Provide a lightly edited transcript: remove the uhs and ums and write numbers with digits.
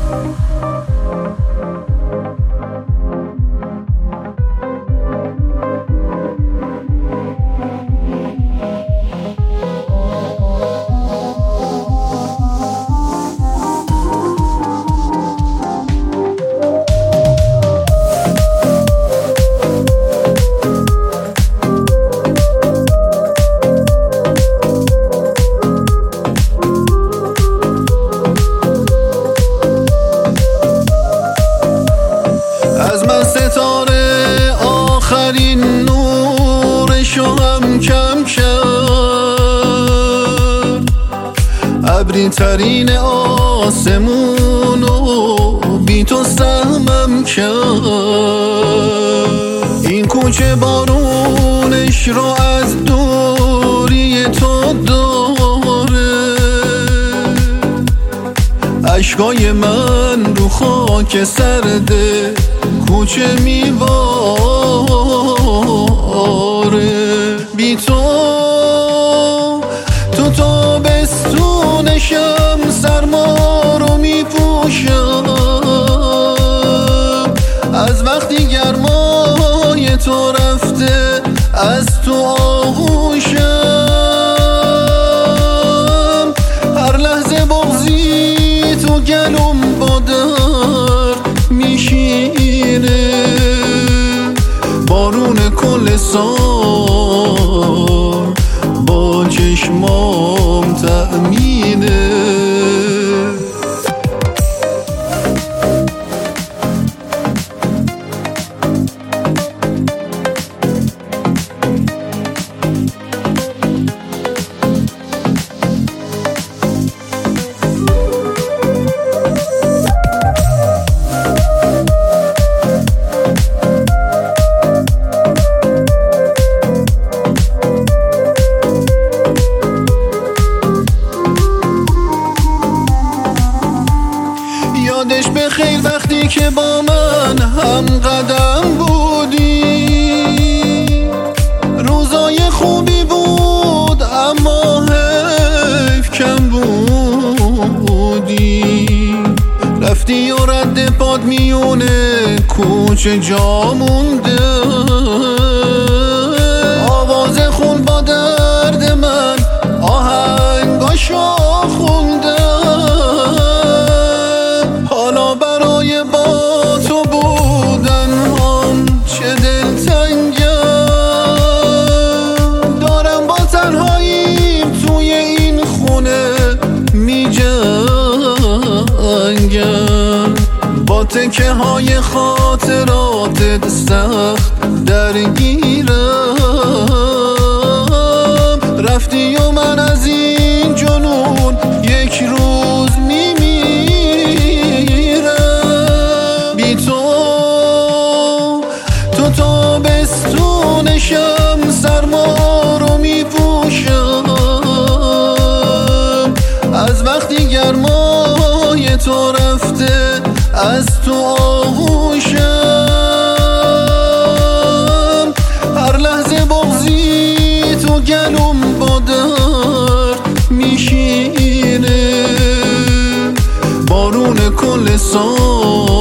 ستاره آخرین نورشو هم کم کرد، ابری ترین آسمونو بی تو سهمم کرد. این کوچه بارونش رو از دوری تو داره، اشکای من رو خاک سرده کوچه میواره. بی تو تابستونشم سرما رو میپوشم، از وقتی گرمای تو رفته از تو آغوشم. هر لحظه بغضی تو گلوم با درد میشینه، بارون کل سال با چشمام تأمینه. یادش بخیر وقتی که با من هم قدم بودی، روزای خوبی بود اما حیف کم بودی. رفتی و رد پاد میونه کوچه جا مونده، آواز خون با درد من آهنگاشو خونده. حالا برای با تو بودن هم چه دلتنگم، دارم با تنهاییم توی این خونه می جنگم. با تکه های خاطراتت سخت درگیرم، رفتی و من از این جنون یک روز تابستونشم سرما رو میپوشم، از وقتی گرمای تو رفته از تو آغوشم. هر لحظه بغضی تو گلوم با درد میشینه، بارون کل سال